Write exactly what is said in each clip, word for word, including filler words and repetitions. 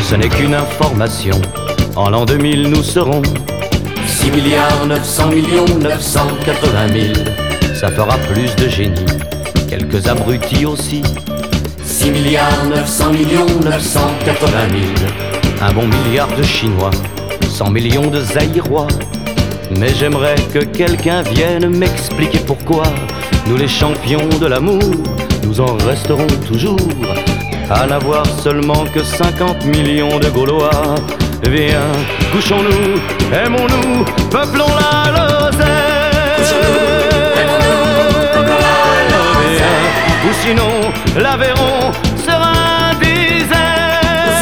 ce n'est qu'une information. En l'an deux mille, nous serons six milliards neuf cents millions neuf cent quatre-vingt mille. Ça fera plus de génies, quelques abrutis aussi. Six milliards neuf cents millions neuf cent quatre-vingt mille. Un bon milliard de Chinois, cent millions de Zaïrois. Mais j'aimerais que quelqu'un vienne m'expliquer pourquoi nous les champions de l'amour, nous en resterons toujours à n'avoir seulement que cinquante millions de Gaulois. Viens, couchons-nous, aimons-nous, peuplons la Lozère. Viens, ou sinon l'Aveyron sera un désert.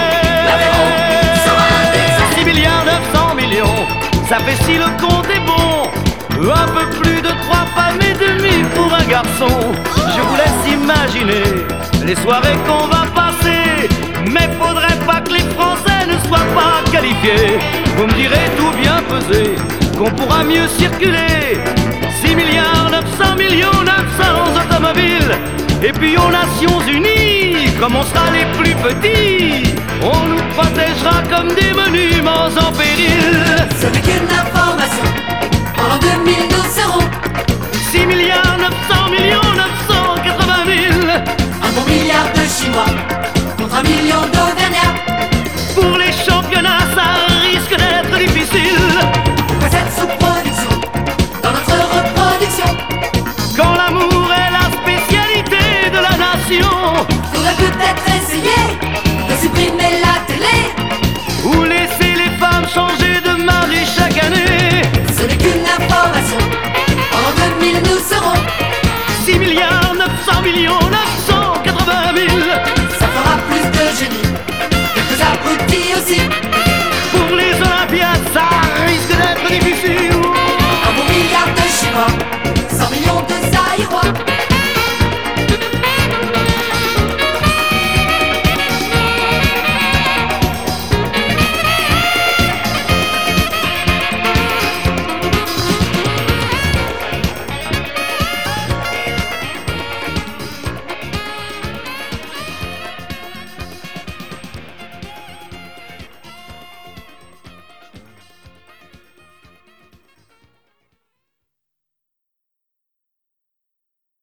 Six milliards neuf cents millions, ça fait si le compte est bon, un peu plus de trois femmes et demie pour un garçon. Je vous laisse imaginer les soirées qu'on va passer, mais faudrait pas que les Français ne soient pas qualifiés. Vous me direz tout bien pesé qu'on pourra mieux circuler. Six milliards neuf cents millions neuf cents automobiles. Et puis aux Nations Unies, comme on sera les plus petits, on nous protégera comme des monuments en péril. Ce n'est qu'une information, en l'an deux mille nous serons six milliards neuf cents millions neuf cent quatre-vingt mille. un bon milliard de Chinois,